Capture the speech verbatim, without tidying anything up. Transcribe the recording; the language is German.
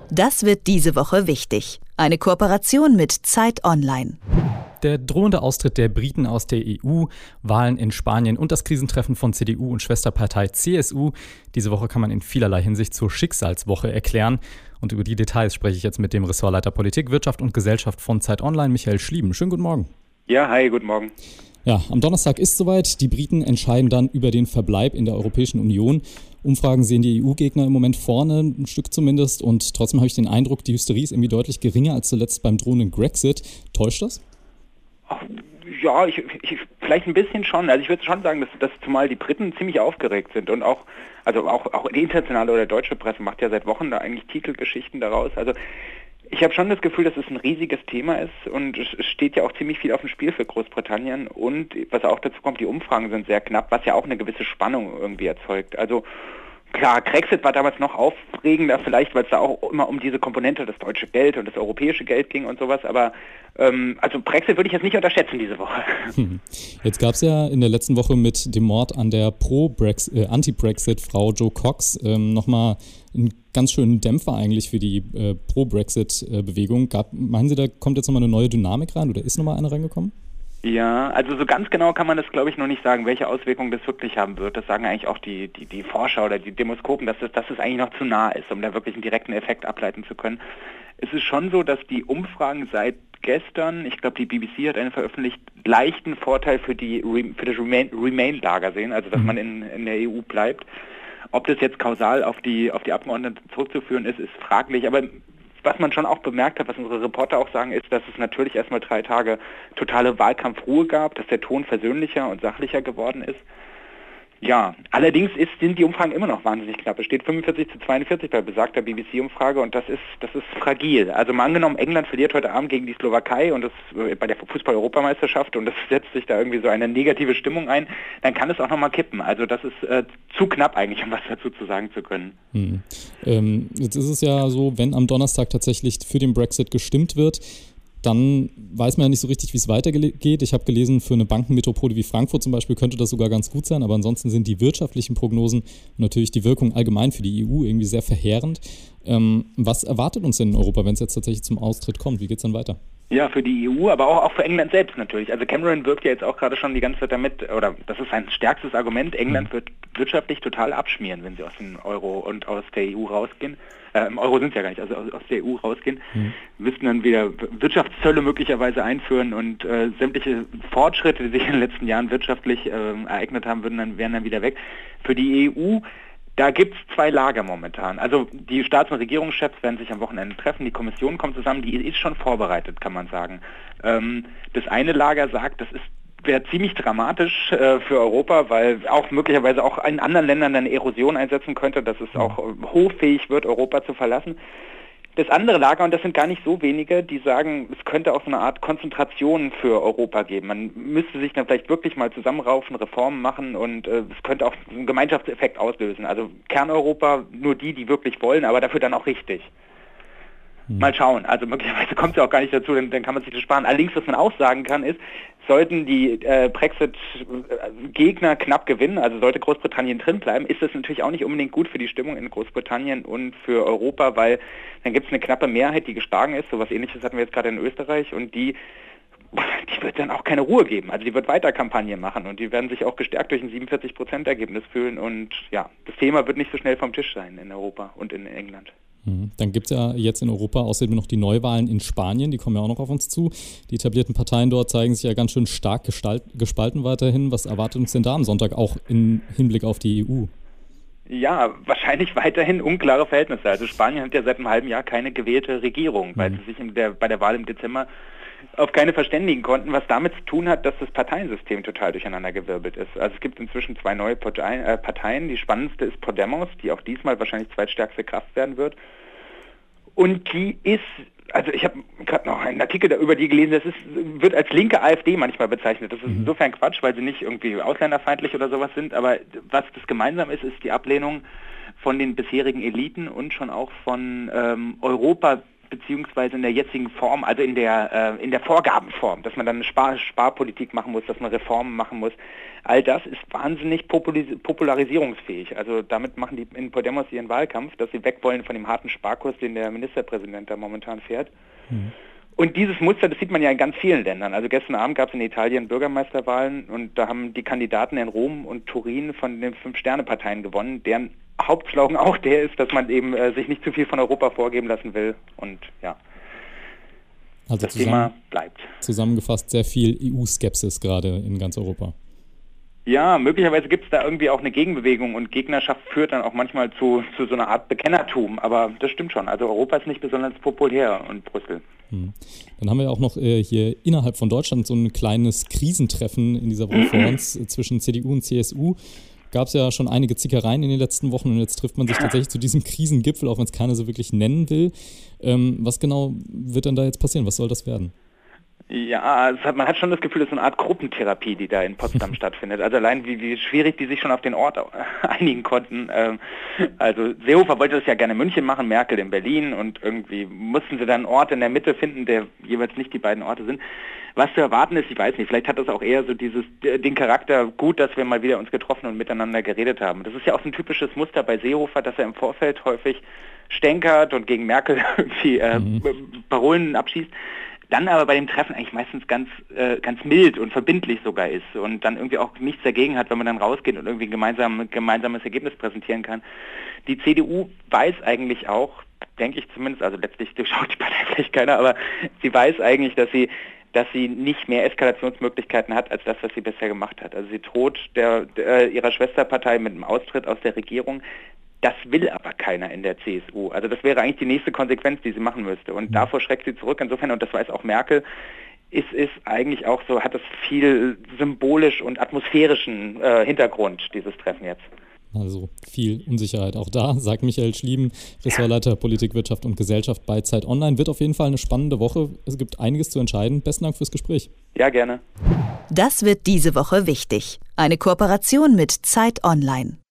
Das wird diese Woche wichtig. Eine Kooperation mit Zeit Online. Der drohende Austritt der Briten aus der E U, Wahlen in Spanien und das Krisentreffen von C D U und Schwesterpartei C S U. Diese Woche kann man in vielerlei Hinsicht zur Schicksalswoche erklären. Und über die Details spreche ich jetzt mit dem Ressortleiter Politik, Wirtschaft und Gesellschaft von Zeit Online, Michael Schlieben. Schönen guten Morgen. Ja, hi, guten Morgen. Ja, am Donnerstag ist soweit. Die Briten entscheiden dann über den Verbleib in der Europäischen Union. Umfragen sehen die E U-Gegner im Moment vorne, ein Stück zumindest. Und trotzdem habe ich den Eindruck, die Hysterie ist irgendwie deutlich geringer als zuletzt beim drohenden Grexit. Täuscht das? Ach, ja, ich, ich, vielleicht ein bisschen schon. Also ich würde schon sagen, dass, dass zumal die Briten ziemlich aufgeregt sind und auch, also auch, auch die internationale oder deutsche Presse macht ja seit Wochen da eigentlich Titelgeschichten daraus. Also ich habe schon das Gefühl, dass es ein riesiges Thema ist und es steht ja auch ziemlich viel auf dem Spiel für Großbritannien und was auch dazu kommt, die Umfragen sind sehr knapp, was ja auch eine gewisse Spannung irgendwie erzeugt. Also klar, Grexit war damals noch aufregender, vielleicht, weil es da auch immer um diese Komponente, das deutsche Geld und das europäische Geld ging und sowas, aber ähm, also Brexit würde ich jetzt nicht unterschätzen diese Woche. Hm. Jetzt gab es ja in der letzten Woche mit dem Mord an der Pro-Brexit, äh, Anti-Brexit-Frau Jo Cox ähm, nochmal einen ganz schönen Dämpfer eigentlich für die äh, Pro-Brexit-Bewegung. Gab, meinen Sie, da kommt jetzt nochmal eine neue Dynamik rein oder ist nochmal eine reingekommen? Ja, also so ganz genau kann man das, glaube ich, noch nicht sagen, welche Auswirkungen das wirklich haben wird. Das sagen eigentlich auch die, die, die Forscher oder die Demoskopen, dass es, dass es eigentlich noch zu nah ist, um da wirklich einen direkten Effekt ableiten zu können. Es ist schon so, dass die Umfragen seit gestern, ich glaube, die B B C hat einen veröffentlicht, leichten Vorteil für, die, für das Remain-Lager sehen, also dass man in, in der E U bleibt. Ob das jetzt kausal auf die, auf die Abgeordneten zurückzuführen ist, ist fraglich, aber was man schon auch bemerkt hat, was unsere Reporter auch sagen, ist, dass es natürlich erstmal drei Tage totale Wahlkampfruhe gab, dass der Ton versöhnlicher und sachlicher geworden ist. Ja, allerdings ist, sind die Umfragen immer noch wahnsinnig knapp. Es steht fünfundvierzig zu zweiundvierzig bei besagter B B C-Umfrage und das ist, das ist fragil. Also mal angenommen, England verliert heute Abend gegen die Slowakei und das bei der Fußball-Europameisterschaft und das setzt sich da irgendwie so eine negative Stimmung ein, dann kann es auch nochmal kippen. Also das ist äh, zu knapp eigentlich, um was dazu zu sagen zu können. Hm. Ähm, jetzt ist es ja so, wenn am Donnerstag tatsächlich für den Brexit gestimmt wird, dann weiß man ja nicht so richtig, wie es weitergeht. Ich habe gelesen, für eine Bankenmetropole wie Frankfurt zum Beispiel könnte das sogar ganz gut sein, aber ansonsten sind die wirtschaftlichen Prognosen und natürlich die Wirkung allgemein für die E U irgendwie sehr verheerend. Ähm, was erwartet uns denn in Europa, wenn es jetzt tatsächlich zum Austritt kommt? Wie geht es dann weiter? Ja, für die E U, aber auch, auch für England selbst natürlich. Also Cameron wirkt ja jetzt auch gerade schon die ganze Zeit damit, oder das ist sein stärkstes Argument, England wird wirtschaftlich total abschmieren, wenn sie aus dem Euro und aus der E U rausgehen. Äh, Im Euro sind sie ja gar nicht, also aus, aus der E U rausgehen. Mhm. Müssten dann wieder Wirtschaftszölle möglicherweise einführen und äh, sämtliche Fortschritte, die sich in den letzten Jahren wirtschaftlich äh, ereignet haben, würden dann, wären dann wieder weg. Für die E U, da gibt es zwei Lager momentan. Also die Staats- und Regierungschefs werden sich am Wochenende treffen, die Kommission kommt zusammen, die ist schon vorbereitet, kann man sagen. Ähm, das eine Lager sagt, das ist wäre ziemlich dramatisch äh, für Europa, weil auch möglicherweise auch in anderen Ländern eine Erosion einsetzen könnte, dass es auch äh, hoffähig wird, Europa zu verlassen. Das andere Lager, und das sind gar nicht so wenige, die sagen, es könnte auch so eine Art Konzentration für Europa geben. Man müsste sich dann vielleicht wirklich mal zusammenraufen, Reformen machen und äh, es könnte auch einen Gemeinschaftseffekt auslösen. Also Kerneuropa, nur die, die wirklich wollen, aber dafür dann auch richtig. Mal schauen, also möglicherweise kommt es ja auch gar nicht dazu, dann, dann kann man sich das sparen. Allerdings, was man auch sagen kann, ist, sollten die äh, Brexit-Gegner knapp gewinnen, also sollte Großbritannien drin bleiben, ist das natürlich auch nicht unbedingt gut für die Stimmung in Großbritannien und für Europa, weil dann gibt es eine knappe Mehrheit, die geschlagen ist, sowas Ähnliches hatten wir jetzt gerade in Österreich und die die wird dann auch keine Ruhe geben. Also die wird weiter Kampagne machen und die werden sich auch gestärkt durch ein siebenundvierzig Prozent Ergebnis fühlen und ja, das Thema wird nicht so schnell vom Tisch sein in Europa und in England. Dann gibt es ja jetzt in Europa außerdem noch die Neuwahlen in Spanien, die kommen ja auch noch auf uns zu. Die etablierten Parteien dort zeigen sich ja ganz schön stark gestalt, gespalten weiterhin. Was erwartet uns denn da am Sonntag auch im Hinblick auf die E U? Ja, wahrscheinlich weiterhin unklare Verhältnisse. Also Spanien hat ja seit einem halben Jahr keine gewählte Regierung, weil mhm. sie sich in der, bei der Wahl im Dezember auf keine verständigen konnten, was damit zu tun hat, dass das Parteiensystem total durcheinandergewirbelt ist. Also es gibt inzwischen zwei neue Parteien. Die spannendste ist Podemos, die auch diesmal wahrscheinlich zweitstärkste Kraft werden wird. Und die ist, also ich habe gerade noch einen Artikel da über die gelesen, das ist, wird als linke AfD manchmal bezeichnet. Das ist mhm. insofern Quatsch, weil sie nicht irgendwie ausländerfeindlich oder sowas sind, aber was das gemeinsam ist, ist die Ablehnung von den bisherigen Eliten und schon auch von ähm, Europa beziehungsweise in der jetzigen Form, also in der, äh, in der Vorgabenform, dass man dann eine Spar- Sparpolitik machen muss, dass man Reformen machen muss. All das ist wahnsinnig populis- popularisierungsfähig. Also damit machen die in Podemos ihren Wahlkampf, dass sie weg wollen von dem harten Sparkurs, den der Ministerpräsident da momentan fährt. Mhm. Und dieses Muster, das sieht man ja in ganz vielen Ländern. Also gestern Abend gab es in Italien Bürgermeisterwahlen und da haben die Kandidaten in Rom und Turin von den Fünf-Sterne-Parteien gewonnen, deren Hauptslogan auch der ist, dass man eben äh, sich nicht zu viel von Europa vorgeben lassen will. Und ja, also das zusammen, Thema bleibt. Zusammengefasst sehr viel E U-Skepsis gerade in ganz Europa. Ja, möglicherweise gibt es da irgendwie auch eine Gegenbewegung und Gegnerschaft führt dann auch manchmal zu, zu so einer Art Bekennertum. Aber das stimmt schon. Also Europa ist nicht besonders populär und Brüssel. Hm. Dann haben wir auch noch äh, hier innerhalb von Deutschland so ein kleines Krisentreffen in dieser Woche vor uns äh, zwischen C D U und C S U. Gab es ja schon einige Zickereien in den letzten Wochen und jetzt trifft man sich tatsächlich zu diesem Krisengipfel, auch wenn es keiner so wirklich nennen will. Ähm, was genau wird denn da jetzt passieren? Was soll das werden? Ja, es hat, man hat schon das Gefühl, es ist eine Art Gruppentherapie, die da in Potsdam stattfindet. Also allein wie, wie schwierig die sich schon auf den Ort einigen konnten. Ähm, also Seehofer wollte das ja gerne in München machen, Merkel in Berlin und irgendwie mussten sie dann einen Ort in der Mitte finden, der jeweils nicht die beiden Orte sind. Was zu erwarten ist, ich weiß nicht, vielleicht hat das auch eher so dieses den Charakter, gut, dass wir mal wieder uns getroffen und miteinander geredet haben. Das ist ja auch so ein typisches Muster bei Seehofer, dass er im Vorfeld häufig stänkert und gegen Merkel irgendwie äh, mhm. Parolen abschießt. Dann aber bei dem Treffen eigentlich meistens ganz äh, ganz mild und verbindlich sogar ist und dann irgendwie auch nichts dagegen hat, wenn man dann rausgeht und irgendwie ein gemeinsam, gemeinsames Ergebnis präsentieren kann. Die C D U weiß eigentlich auch, denke ich zumindest, also letztlich durchschaut die Partei vielleicht keiner, aber sie weiß eigentlich, dass sie dass sie nicht mehr Eskalationsmöglichkeiten hat, als das, was sie bisher gemacht hat. Also sie droht der, der, ihrer Schwesterpartei mit dem Austritt aus der Regierung. Das will aber keiner in der C S U. Also das wäre eigentlich die nächste Konsequenz, die sie machen müsste. Und davor schreckt sie zurück. Insofern, und das weiß auch Merkel, ist es eigentlich auch so, hat es viel symbolisch und atmosphärischen äh, Hintergrund, dieses Treffen jetzt. Also viel Unsicherheit auch da, sagt Michael Schlieben, Ressortleiter Politik, Wirtschaft und Gesellschaft bei Zeit Online. Wird auf jeden Fall eine spannende Woche. Es gibt einiges zu entscheiden. Besten Dank fürs Gespräch. Ja, gerne. Das wird diese Woche wichtig. Eine Kooperation mit Zeit Online.